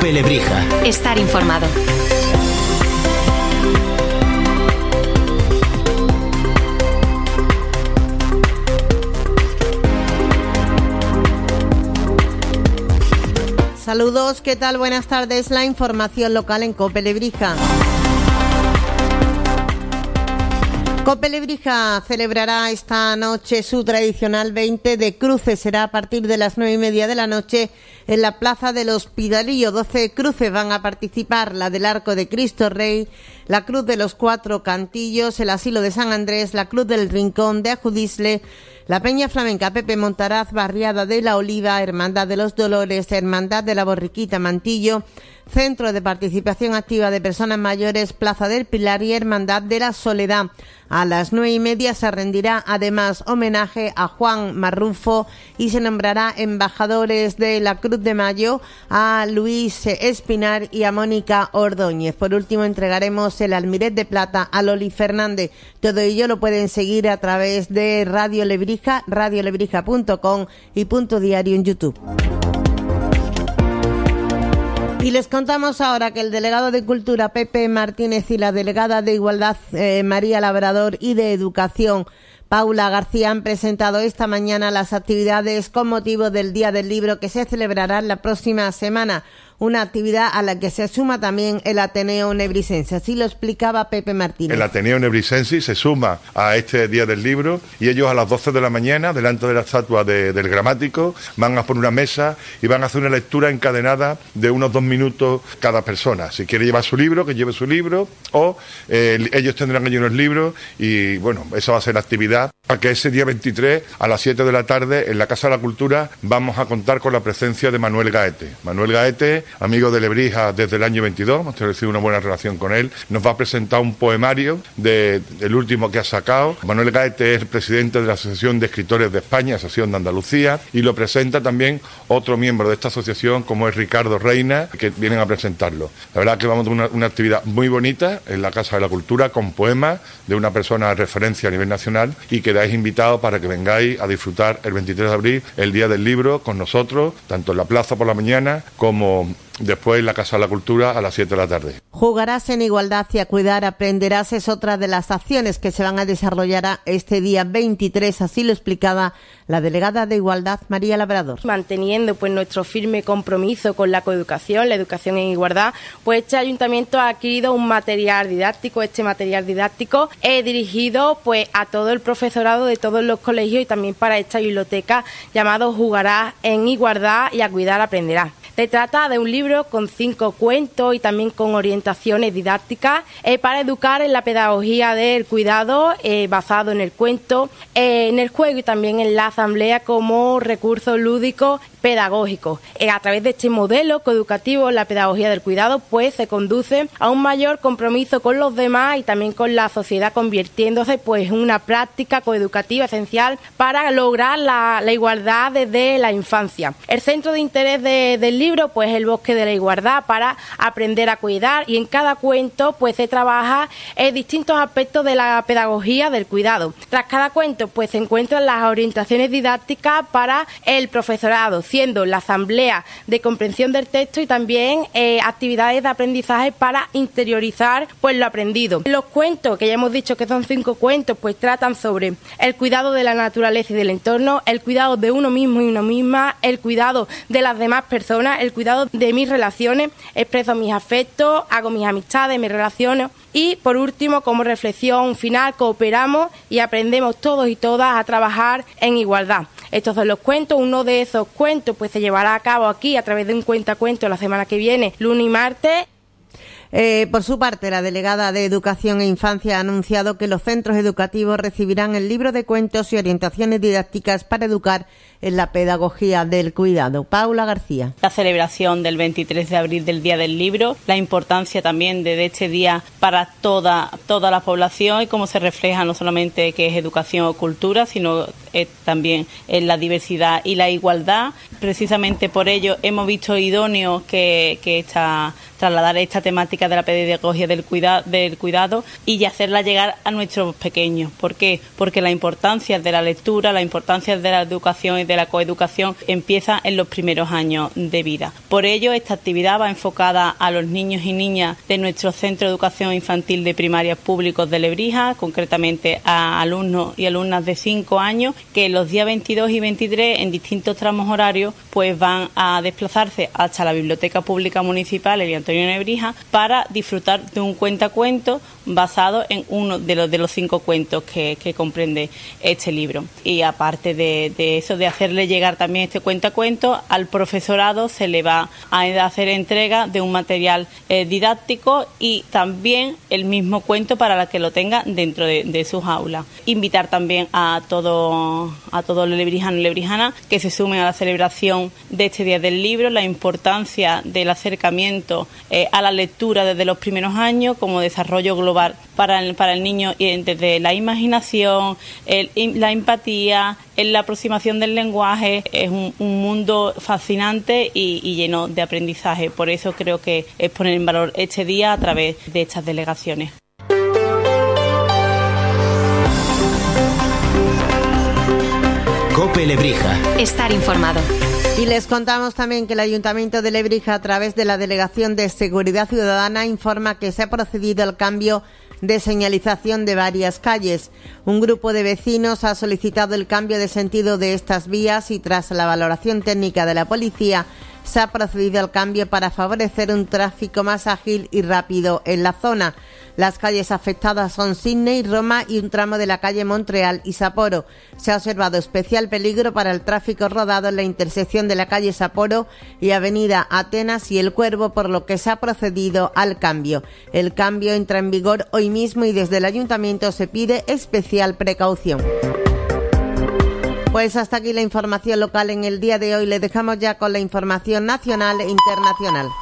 COPE Lebrija. Estar informado. Saludos, ¿qué tal? Buenas tardes. La información local en COPE Lebrija. COPE Lebrija celebrará esta noche su tradicional 20 de cruces. Será a partir de las 9:30 de la noche en la Plaza del Hospidalillo. 12 cruces van a participar: la del Arco de Cristo Rey, la Cruz de los Cuatro Cantillos, el Asilo de San Andrés, la Cruz del Rincón de Ajudisle, la Peña Flamenca Pepe Montaraz, Barriada de la Oliva, Hermandad de los Dolores, Hermandad de la Borriquita Mantillo, Centro de Participación Activa de Personas Mayores, Plaza del Pilar y Hermandad de la Soledad. A las 9:30 se rendirá además homenaje a Juan Marrufo y se nombrará embajadores de la Cruz de Mayo a Luis Espinar y a Mónica Ordóñez. Por último, entregaremos el Almirez de Plata a Loli Fernández. Todo ello lo pueden seguir a través de Radio Lebrija, radiolebrija.com y Punto Diario en YouTube. Y les contamos ahora que el delegado de Cultura, Pepe Martínez, y la delegada de Igualdad, María Labrador, y de Educación, Paula García, han presentado esta mañana las actividades con motivo del Día del Libro que se celebrará la próxima semana. Una actividad a la que se suma también el Ateneo Nebrisense. Así lo explicaba Pepe Martínez. El Ateneo Nebrisense se suma a este Día del Libro y ellos a las 12 de la mañana, delante de la estatua del gramático, van a poner una mesa y van a hacer una lectura encadenada de unos 2 minutos cada persona. Si quiere llevar su libro, que lleve su libro, o ellos tendrán allí unos libros y, bueno, esa va a ser la actividad. A que ese día 23, a las 7 de la tarde, en la Casa de la Cultura, vamos a contar con la presencia de Manuel Gaete. Manuel Gaete, amigo de Lebrija desde el año 22, hemos establecido una buena relación con él, nos va a presentar un poemario del último que ha sacado. Manuel Gaete es el presidente de la Asociación de Escritores de España, Asociación de Andalucía, y lo presenta también otro miembro de esta asociación, como es Ricardo Reina, que vienen a presentarlo. La verdad que vamos a tener una actividad muy bonita en la Casa de la Cultura, con poemas de una persona de referencia a nivel nacional, y quedáis invitados para que vengáis a disfrutar el 23 de abril, el Día del Libro, con nosotros, tanto en la plaza por la mañana como después en la Casa de la Cultura a las 7 de la tarde. Jugarás en igualdad y a cuidar aprenderás es otra de las acciones que se van a desarrollar este día 23, así lo explicaba la delegada de Igualdad, María Labrador. Manteniendo pues nuestro firme compromiso con la coeducación, la educación en igualdad, pues este ayuntamiento ha adquirido un material didáctico, dirigido pues a todo el profesorado de todos los colegios y también para esta biblioteca, llamado Jugarás en igualdad y a cuidar aprenderás. Se trata de un libro con 5 cuentos y también con orientaciones didácticas para educar en la pedagogía del cuidado, basado en el cuento, en el juego y también en la asamblea como recurso lúdico pedagógico. A través de este modelo coeducativo, la pedagogía del cuidado pues se conduce a un mayor compromiso con los demás y también con la sociedad, convirtiéndose pues en una práctica coeducativa esencial para lograr la igualdad desde la infancia. El centro de interés del libro pues es el bosque de la igualdad, para aprender a cuidar, y en cada cuento pues se trabaja distintos aspectos de la pedagogía del cuidado. Tras cada cuento pues se encuentran las orientaciones didácticas para el profesorado, siendo la asamblea de comprensión del texto y también actividades de aprendizaje para interiorizar pues lo aprendido. Los cuentos, que ya hemos dicho que son 5 cuentos, pues tratan sobre el cuidado de la naturaleza y del entorno, el cuidado de uno mismo y una misma, el cuidado de las demás personas, el cuidado de mis relaciones, expreso mis afectos, hago mis amistades, me relaciono. Y por último, como reflexión final, cooperamos y aprendemos todos y todas a trabajar en igualdad. Estos son los cuentos. Uno de esos cuentos pues se llevará a cabo aquí a través de un cuentacuentos la semana que viene, lunes y martes. Por su parte, la delegada de Educación e Infancia ha anunciado que los centros educativos recibirán el libro de cuentos y orientaciones didácticas para educar en la pedagogía del cuidado. Paula García. La celebración del 23 de abril del Día del Libro, la importancia también de este día para toda la población y cómo se refleja no solamente que es educación o cultura, sino también en la diversidad y la igualdad. Precisamente por ello hemos visto idóneo que trasladar esta temática de la pedagogia del cuidado y hacerla llegar a nuestros pequeños. ¿Por qué? Porque la importancia de la lectura, la importancia de la educación y de la coeducación empieza en los primeros años de vida. Por ello, esta actividad va enfocada a los niños y niñas de nuestro Centro de Educación Infantil de Primarias Públicos de Lebrija, concretamente a alumnos y alumnas de 5 años, que los días 22 y 23, en distintos tramos horarios, pues van a desplazarse hasta la Biblioteca Pública Municipal Elia Antonio Nebrija para disfrutar de un cuentacuentos basado en uno de los 5 cuentos que comprende este libro. Y aparte de eso, de hacerle llegar también este cuentacuentos, al profesorado se le va a hacer entrega de un material didáctico y también el mismo cuento para la que lo tengan dentro de sus aulas. Invitar también a todos los lebrijanos y lebrijanas que se sumen a la celebración de este Día del Libro, la importancia del acercamiento a la lectura desde los primeros años como desarrollo global para el niño, desde la imaginación, la empatía, la aproximación del lenguaje. Es un mundo fascinante y lleno de aprendizaje. Por eso creo que es poner en valor este día a través de estas delegaciones. COPE Lebrija. Estar informado. Y les contamos también que el Ayuntamiento de Lebrija, a través de la Delegación de Seguridad Ciudadana, informa que se ha procedido al cambio de señalización de varias calles. Un grupo de vecinos ha solicitado el cambio de sentido de estas vías y, tras la valoración técnica de la policía, se ha procedido al cambio para favorecer un tráfico más ágil y rápido en la zona. Las calles afectadas son Sydney, Roma y un tramo de la calle Montreal y Sapporo. Se ha observado especial peligro para el tráfico rodado en la intersección de la calle Sapporo y avenida Atenas y El Cuervo, por lo que se ha procedido al cambio. El cambio entra en vigor hoy mismo y desde el Ayuntamiento se pide especial precaución. Pues hasta aquí la información local en el día de hoy. Le dejamos ya con la información nacional e internacional.